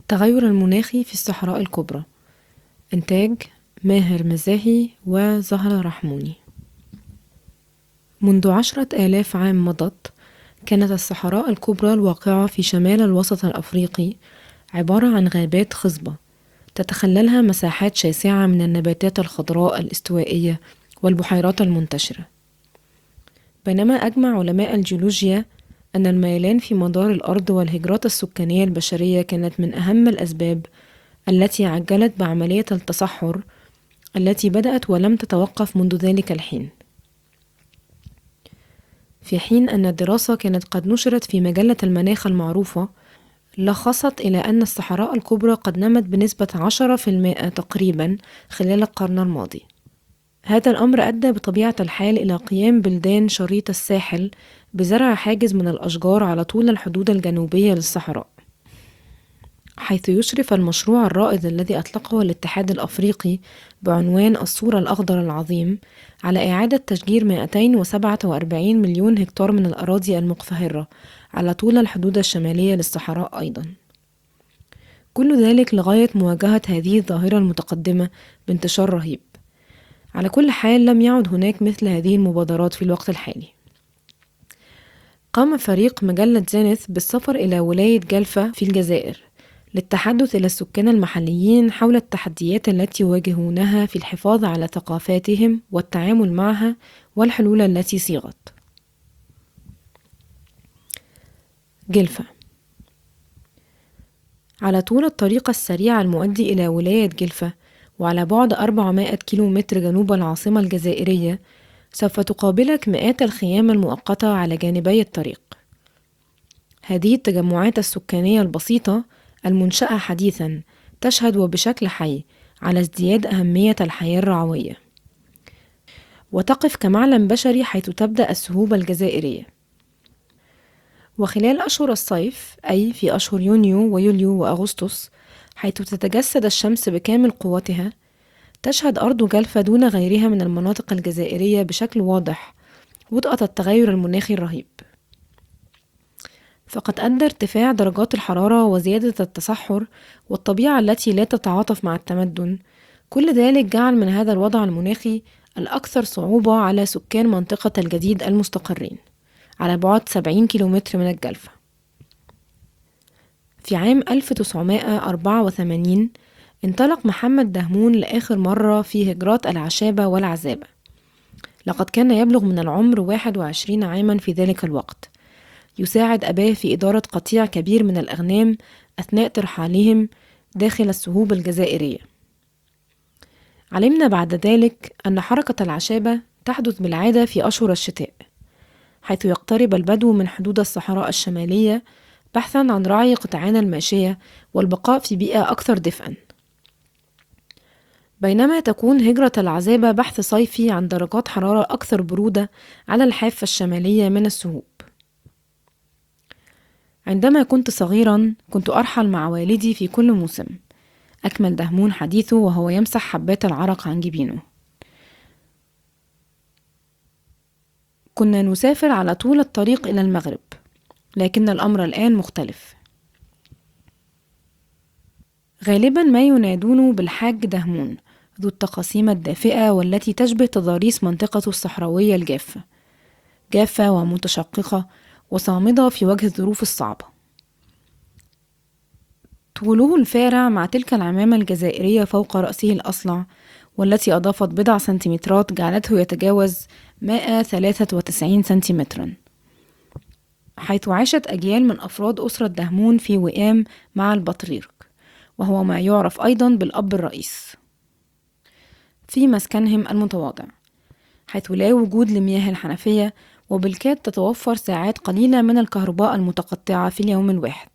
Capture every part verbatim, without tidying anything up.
التغير المناخي في الصحراء الكبرى. إنتاج ماهر مزاهي وزهرة رحموني. منذ عشرة آلاف عام مضت، كانت الصحراء الكبرى الواقعة في شمال الوسط الأفريقي عبارة عن غابات خصبة تتخللها مساحات شاسعة من النباتات الخضراء الاستوائية والبحيرات المنتشرة. بينما أجمع علماء الجيولوجيا أن الميلان في مدار الأرض والهجرات السكانية البشرية كانت من أهم الأسباب التي عجلت بعملية التصحر التي بدأت ولم تتوقف منذ ذلك الحين. في حين أن الدراسة كانت قد نشرت في مجلة المناخ المعروفة، لخصت إلى أن الصحراء الكبرى قد نمت بنسبة عشرة في المئة تقريبا خلال القرن الماضي. هذا الأمر أدى بطبيعة الحال إلى قيام بلدان شريط الساحل بزرع حاجز من الأشجار على طول الحدود الجنوبية للصحراء، حيث يشرف المشروع الرائد الذي أطلقه الاتحاد الأفريقي بعنوان السور الأخضر العظيم على إعادة تشجير مئتين وسبعة وأربعين مليون هكتار من الأراضي المقفهرة على طول الحدود الشمالية للصحراء أيضا. كل ذلك لغاية مواجهة هذه الظاهرة المتقدمة بانتشار رهيب. على كل حال، لم يعد هناك مثل هذه المبادرات في الوقت الحالي. قام فريق مجلة زينث بالسفر إلى ولاية جلفة في الجزائر للتحدث إلى السكان المحليين حول التحديات التي يواجهونها في الحفاظ على ثقافاتهم والتعامل معها والحلول التي صيغت. جلفة على طول الطريق السريع المؤدي إلى ولاية جلفة، وعلى بعد أربعمائة كيلومتر جنوب العاصمة الجزائرية، سوف تقابلك مئات الخيام المؤقتة على جانبي الطريق. هذه التجمعات السكانية البسيطة المنشأة حديثا تشهد وبشكل حي على ازدياد أهمية الحياة الرعوية، وتقف كمعلم بشري حيث تبدأ السهوب الجزائرية. وخلال أشهر الصيف، أي في أشهر يونيو ويوليو وأغسطس، حيث تتجسد الشمس بكامل قوتها، تشهد أرض جلفة دون غيرها من المناطق الجزائرية بشكل واضح وطأة التغير المناخي الرهيب. فقد أدى ارتفاع درجات الحرارة وزيادة التصحر والطبيعة التي لا تتعاطف مع التمدن، كل ذلك جعل من هذا الوضع المناخي الأكثر صعوبة على سكان منطقة الجديد المستقرين على بعد سبعين كيلومتر من الجلفة. في عام ألف وتسعمائة وأربعة وثمانين انطلق محمد دهمون لآخر مرة في هجرات العشابة والعزابة. لقد كان يبلغ من العمر واحد وعشرين عاما في ذلك الوقت، يساعد أباه في إدارة قطيع كبير من الأغنام أثناء ترحالهم داخل السهوب الجزائرية. علمنا بعد ذلك أن حركة العشابة تحدث بالعادة في أشهر الشتاء، حيث يقترب البدو من حدود الصحراء الشمالية بحثا عن رعي قطعان الماشية والبقاء في بيئة أكثر دفئا، بينما تكون هجرة العزابة بحث صيفي عن درجات حرارة أكثر برودة على الحافة الشمالية من السهوب. عندما كنت صغيرا كنت أرحل مع والدي في كل موسم. أكمل دهمون حديثه وهو يمسح حبات العرق عن جبينه. كنا نسافر على طول الطريق إلى المغرب، لكن الأمر الآن مختلف. غالبا ما ينادونه بالحاج دهمون، ذو التقاسيم الدافئة والتي تشبه تضاريس منطقة الصحراوية الجافة، جافة ومتشققة وصامدة في وجه الظروف الصعبة. طوله الفارع مع تلك العمامة الجزائرية فوق رأسه الأصلع، والتي أضافت بضع سنتيمترات جعلته يتجاوز مئة وثلاثة وتسعين سنتيمترا، حيث عاشت أجيال من أفراد أسرة دهمون في وئام مع البطريرك، وهو ما يعرف أيضا بالأب الرئيس، في مسكنهم المتواضع، حيث لا وجود لمياه الحنفية، وبالكاد تتوفر ساعات قليلة من الكهرباء المتقطعة في اليوم الواحد.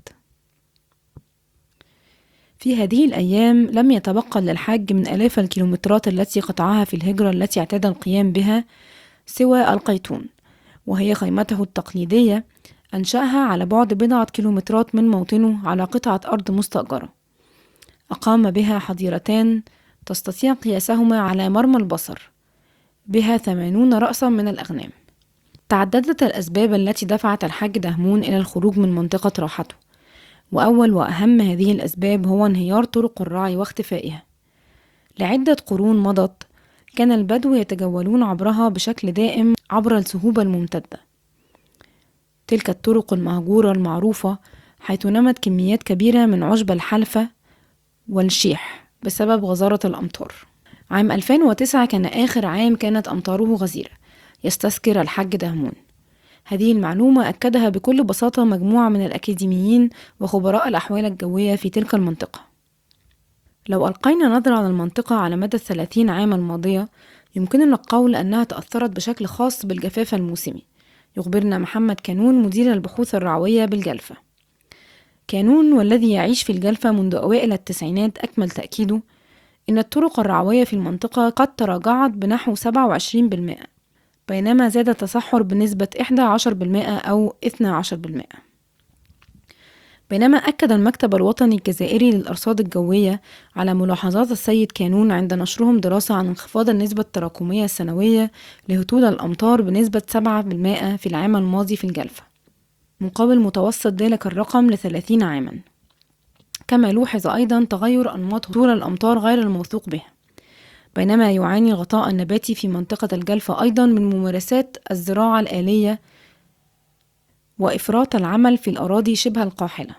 في هذه الأيام لم يتبقى للحاج من آلاف الكيلومترات التي قطعها في الهجرة التي اعتاد القيام بها سوى القيتون، وهي خيمته التقليدية أنشأها على بعد بضعة كيلومترات من موطنه على قطعة أرض مستأجرة. أقام بها حظيرتان تستطيع قياسهما على مرمى البصر، بها ثمانون رأسا من الأغنام. تعددت الأسباب التي دفعت الحاج دهمون إلى الخروج من منطقة راحته، وأول وأهم هذه الأسباب هو انهيار طرق الرعي واختفائها. لعدة قرون مضت كان البدو يتجولون عبرها بشكل دائم عبر السهوب الممتدة، تلك الطرق المهجورة المعروفة، حيث نمت كميات كبيرة من عشب الحلفة والشيح بسبب غزارة الأمطار. عام ألفين وتسعة كان آخر عام كانت أمطاره غزيرة، يستذكر الحاج دهمون. هذه المعلومة أكدها بكل بساطة مجموعة من الأكاديميين وخبراء الأحوال الجوية في تلك المنطقة. لو ألقينا نظرة على المنطقة على مدى الثلاثين عام الماضية، يمكننا القول أنها تأثرت بشكل خاص بالجفاف الموسمي. يخبرنا محمد كانون مدير البحوث الرعوية بالجلفة. كانون والذي يعيش في الجلفة منذ أوائل التسعينات أكمل تأكيده إن الطرق الرعوية في المنطقة قد تراجعت بنحو سبعة وعشرين بالمئة، بينما زاد التصحر بنسبة إحدى عشر بالمئة أو اثني عشر بالمئة. بينما أكد المكتب الوطني الجزائري للأرصاد الجوية على ملاحظات السيد كانون عند نشرهم دراسة عن انخفاض النسبة التراكمية السنوية لهطول الأمطار بنسبة سبعة بالمئة في العام الماضي في الجلفة، مقابل متوسط ذلك الرقم لثلاثين عاما. كما لوحظ أيضا تغير أنماط هطول الأمطار غير الموثوق به، بينما يعاني الغطاء النباتي في منطقة الجلفة أيضا من ممارسات الزراعة الآلية وإفراط العمل في الأراضي شبه القاحلة.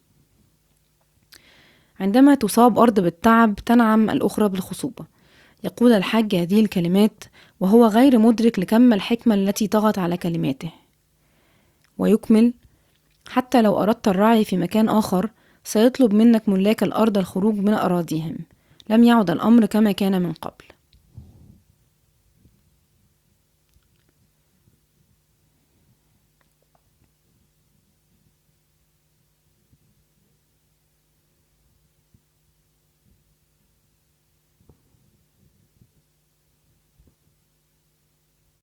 عندما تصاب أرض بالتعب تنعم الأخرى بالخصوبة. يقول الحاج هذه الكلمات وهو غير مدرك لكم الحكمة التي طغت على كلماته، ويكمل: حتى لو أردت الرعي في مكان آخر سيطلب منك ملاك الأرض الخروج من أراضيهم، لم يعد الأمر كما كان من قبل.